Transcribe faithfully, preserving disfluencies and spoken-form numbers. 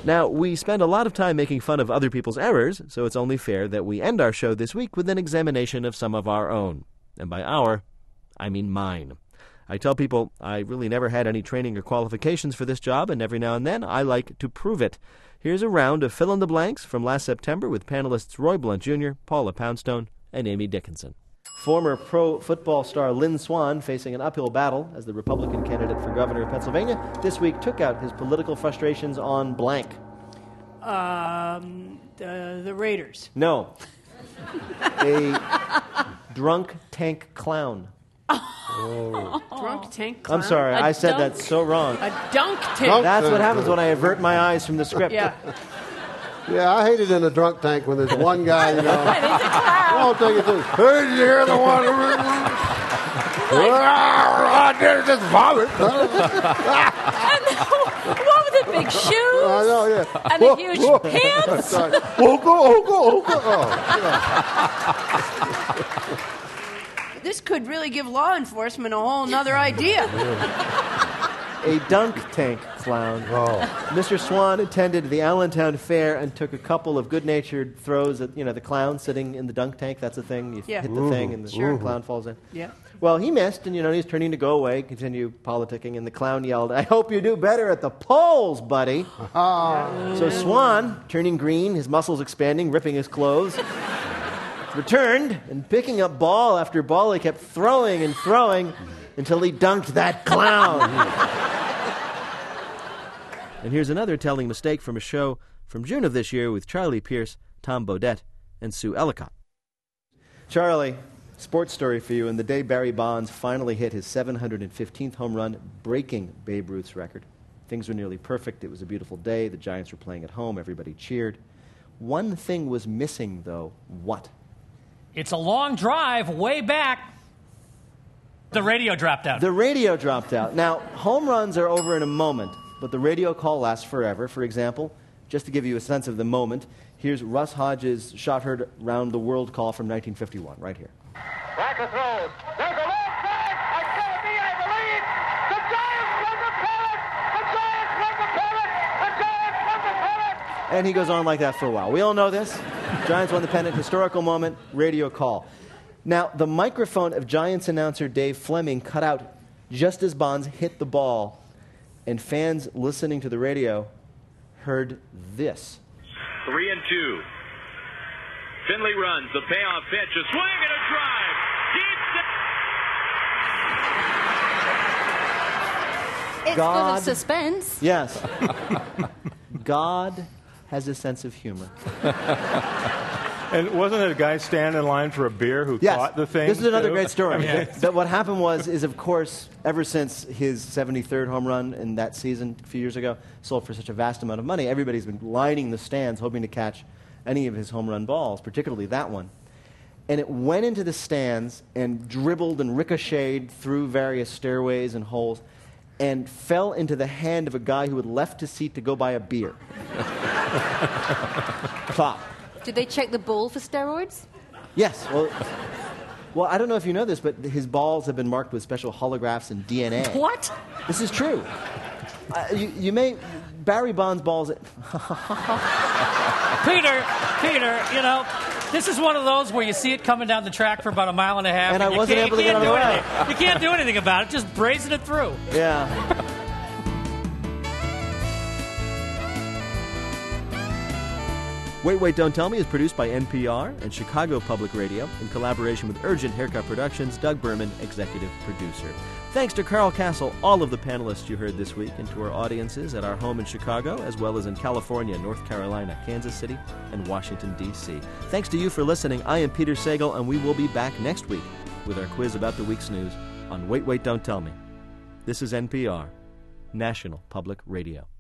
Now, we spend a lot of time making fun of other people's errors, so it's only fair that we end our show this week with an examination of some of our own. And by our, I mean mine. I tell people I really never had any training or qualifications for this job, and every now and then I like to prove it. Here's a round of fill-in-the-blanks from last September with panelists Roy Blunt Junior, Paula Poundstone, and Amy Dickinson. Former pro football star Lynn Swann, facing an uphill battle as the Republican candidate for governor of Pennsylvania, this week took out his political frustrations on blank. Um, the, the Raiders. No. A drunk tank clown. Oh. Drunk tank clown? I'm sorry, A I said dunk? that so wrong. A dunk tank. That's what happens when I avert my eyes from the script. Yeah. Yeah, I hate it in a drunk tank when there's one guy, you know. And he's a clown. I'll take it to, hey, did you hear the one? I did just vomit. And the one with the big shoes. I know, yeah. And the huge whoa. pants. Sorry. Oka, oka, oka. Oh, This could really give law enforcement a whole nother idea. A dunk tank clown. oh. Mister Swan attended the Allentown Fair and took a couple of good-natured throws at, you know, the clown sitting in the dunk tank. That's a thing. You Yeah. hit the thing and the Sure. clown falls in. Yeah. Well, he missed, and, you know, he's turning to go away, continue politicking, and the clown yelled, "I hope you do better at the polls, buddy." So Swan, turning green, his muscles expanding, ripping his clothes, returned, and picking up ball after ball, he kept throwing and throwing until he dunked that clown. And here's another telling mistake from a show from June of this year with Charlie Pierce, Tom Bodett, and Sue Ellicott. Charlie, sports story for you. And the day Barry Bonds finally hit his seven hundred fifteenth home run, breaking Babe Ruth's record. Things were nearly perfect. It was a beautiful day. The Giants were playing at home. Everybody cheered. One thing was missing, though. What? It's a long drive way back. The radio dropped out. The radio dropped out. Now, home runs are over in a moment, but the radio call lasts forever. For example, just to give you a sense of the moment, here's Russ Hodges' shot heard round the world call from nineteen fifty-one, right here. Racker throws. There's a long flag. It's going to be, I believe. The Giants won the pennant. The Giants won the pennant. The Giants won the pennant. And he goes on like that for a while. We all know this. Giants won the pennant, historical moment, radio call. Now, the microphone of Giants announcer Dave Fleming cut out just as Bonds hit the ball, and fans listening to the radio heard this. Three and two. Finley runs. The payoff pitch. A swing and a drive. Deep. It's God- full of suspense. Yes. God has a sense of humor. And wasn't it a guy standing in line for a beer who Yes. caught the thing? This is another too? great story. I mean, That- that what happened was, is of course, ever since his seventy-third home run in that season a few years ago, sold for such a vast amount of money, everybody's been lining the stands hoping to catch any of his home run balls, particularly that one. And it went into the stands and dribbled and ricocheted through various stairways and holes and fell into the hand of a guy who had left his seat to go buy a beer. Plop. Did they check the ball for steroids? Yes. Well, well, I don't know if you know this, but his balls have been marked with special holographs and D N A. What? This is true. Uh, you, you may... Barry Bonds' balls... Peter, Peter, you know, this is one of those where you see it coming down the track for about a mile and a half. And I you wasn't can't- able to you get can't on the do way. anything. You can't do anything about it. Just brazen it through. Yeah. Wait, Wait, Don't Tell Me is produced by N P R and Chicago Public Radio in collaboration with Urgent Haircut Productions, Doug Berman, executive producer. Thanks to Carl Castle, all of the panelists you heard this week, and to our audiences at our home in Chicago, as well as in California, North Carolina, Kansas City, and Washington, D C Thanks to you for listening. I am Peter Sagal, and we will be back next week with our quiz about the week's news on Wait, Wait, Don't Tell Me. This is N P R, National Public Radio.